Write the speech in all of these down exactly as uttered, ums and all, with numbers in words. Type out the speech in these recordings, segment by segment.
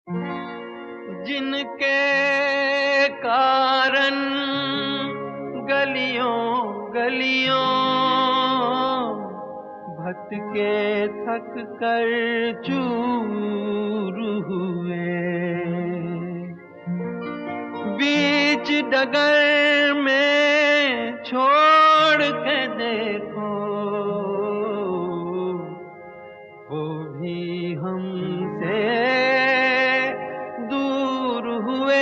जिनके कारण गलियों गलियों भटके थक कर चूर हुए, बीच डगर में छोड़ के देखो वो भी हमसे दूर हुए।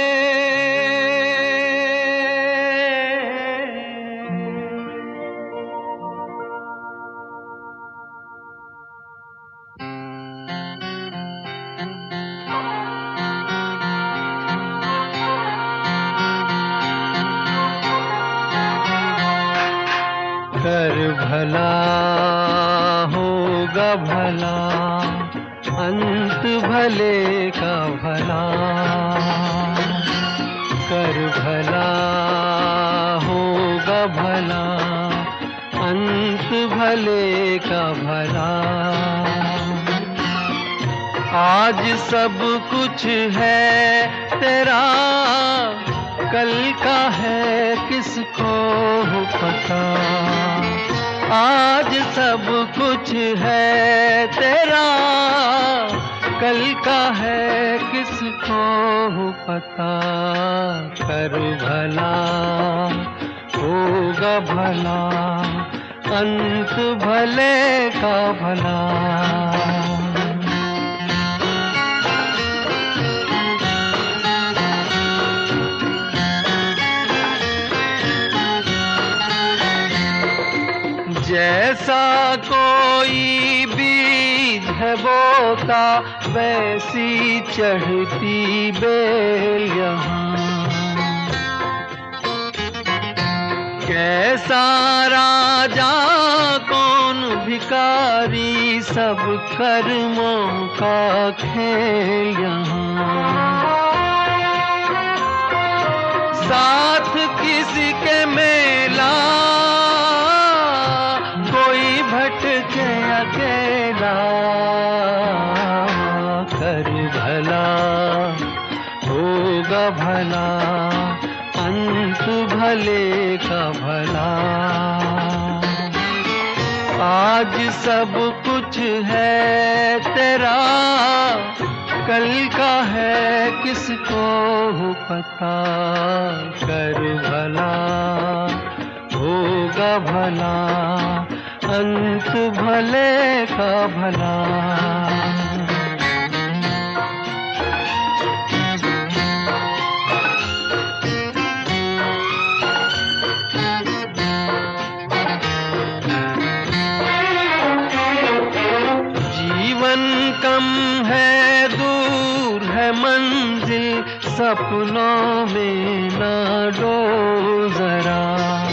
कर भला होगा भला, अंत भले का भला। कर भला होगा भला, अंत भले का भला। आज सब कुछ है तेरा, कल का है किसको पता। आज सब कुछ है तेरा, कल का है किसको पता। कर भला होगा भला, अंत भले का भला। जैसा कोई बीज है बोता, वैसी चढ़ती बेल यहाँ। कैसा राजा कौन भिखारी, सब कर्मों का खेल यहाँ। साथ किसी के मेला, कोई भटके अकेला। कर भला होगा भला, अंत भले का भला। आज सब कुछ है तेरा, कल का है किसको पता। कर भला होगा भला, अंत भले का भला। जीवन कम है, दूर है मंजिल, सपनों में ना डो जरा।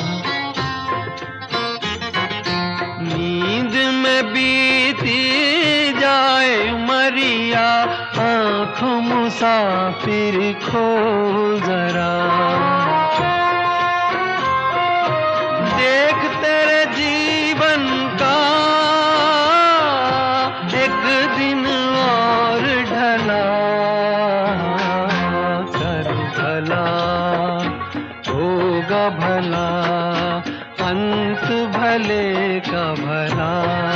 नींद में बीती जाए उमरिया, आँखों मुसाफिर खो जरा। देख तेरे जीवन का एक दिन और ढला। कर भला होगा भला, अंत भले का भला।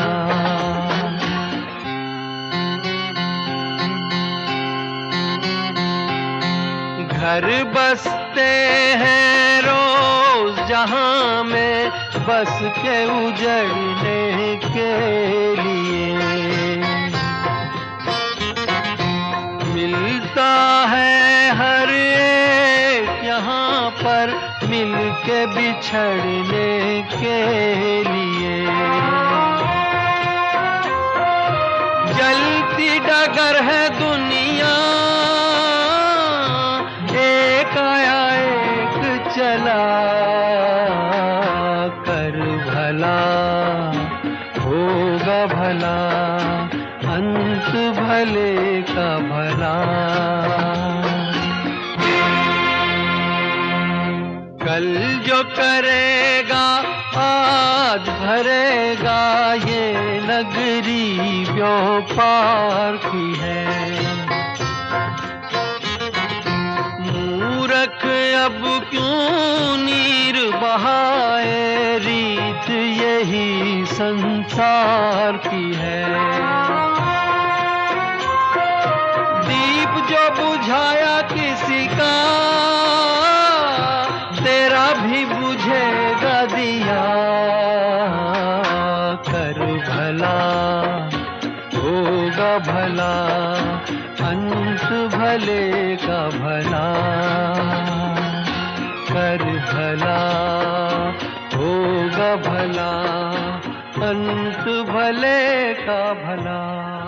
घर बसते हैं रोज जहां में, बस के उजड़ने के लिए। मिलता है हर एक यहाँ पर, मिल के बिछड़ने के लिए। जलती डगर है दुनिया, एक आया एक चला। कर भला होगा भला, अंत भले का भला। कल जो करेगा आज भरेगा, ये नगरी व्यापार की है। अब क्यों नीर बहाए, रीत यही संसार की है। दीप जो बुझाया किसी का, तेरा भी बुझेगा दिया। कर भला होगा भला, अंत भले का भला। कर भला होगा भला, अंत भले का भला।